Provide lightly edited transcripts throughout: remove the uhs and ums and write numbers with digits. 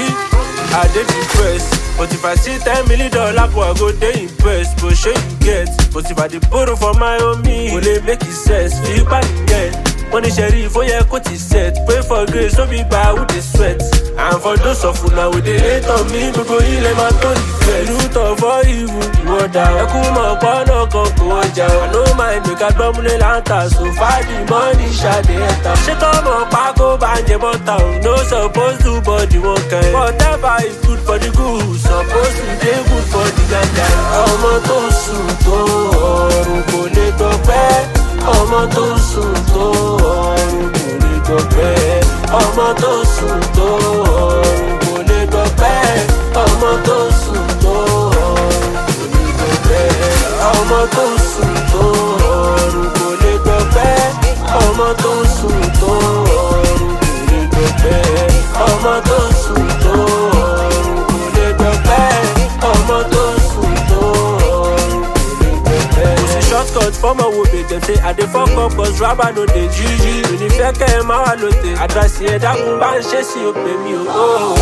I dey depressed. But if I see $10 million, I go dey impressed. But sure you get. But if I dey borrow for my own me, will it make it sense? Feel back again. Money sheriff, oh yeah, cut it set. Pray for grace, don't be bad with the sweat. And for those of you now with the hate on me, go heal them and don't regret. Root of all evil, you are down. I come up on no go down. I know mind, make a bomb in lanta. So far the money shot the enter. Shut up, Paco, band your town. No supposed to, but you won't kind. Whatever is good for the good, supposed to be good for the ganja. Ọmọ tó sùn tó ọrùn kò lè gbọpẹ́. Ọmọ tó sùn tó ọrùn kò lè gbọpẹ́. Ọmọ tó sùn tó ọrùn kò lè gbọpẹ́. Ọmọ tó sùn tó ọrùn kò lè gbọpẹ́. Ọmọ tó sùn tó ọrùn kò lè gbọpẹ́. Ọmọ tó sùn tó ọrùn kò lè gbọpẹ́. Ọmọ tó sùn tó ọrùn kò lè gbọpẹ́. Ọmọ tó sùn tó ọrùn kò lè gbọpẹ́. Shortcut for my wobe, them say I dey fuck up cause rapper no dey GG. Ìnífẹ́ kẹ́ ẹ máa wà lóde, àdásí ẹ̀dá kún bá ń ṣe sí òpè mi o.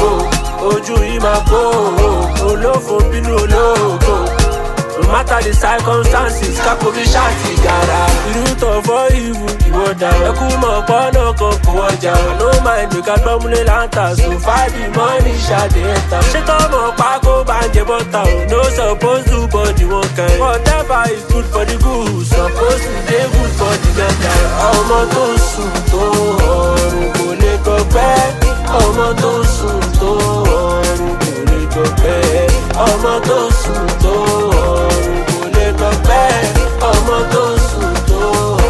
Ojú yìí máa bó o, olófo bínú olóògùn. No matter the circumstances, kápò mi ṣáàtì gàrà. Root of all evil, ìwọ dà. Ẹkún mọ̀ pọ́nà kan kò wọjà. No mind, make a gbọ́múlé láǹtà. So far the money ṣáàdì ẹ̀ta. Ṣé tọ́mọ̀ pákó bá ń jẹ bọ́tà o? No supposed to, but you won't kind. Whatever is good for the good, supposed to dey good for the ganja. Ọmọ tó sùn tó ọrùn kò lè gbọpẹ́. Ọmọ tó sùn tó ọrùn kò lè gbọpẹ́. Ọmọ tó sùn tó ọrùn kò lè gbọpẹ́. Ọmọ tó sùn tó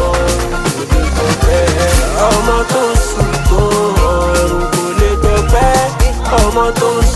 ọrùn kò lè gbọpẹ́. Ọmọ tó sùn tó ọrùn kò lè gbọpẹ́. Ọmọ tó